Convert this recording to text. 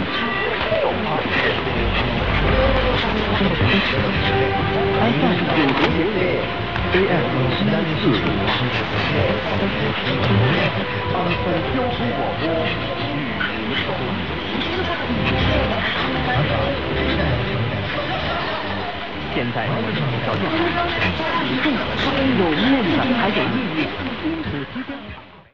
现在小电台，有面子还得义，因此时间长。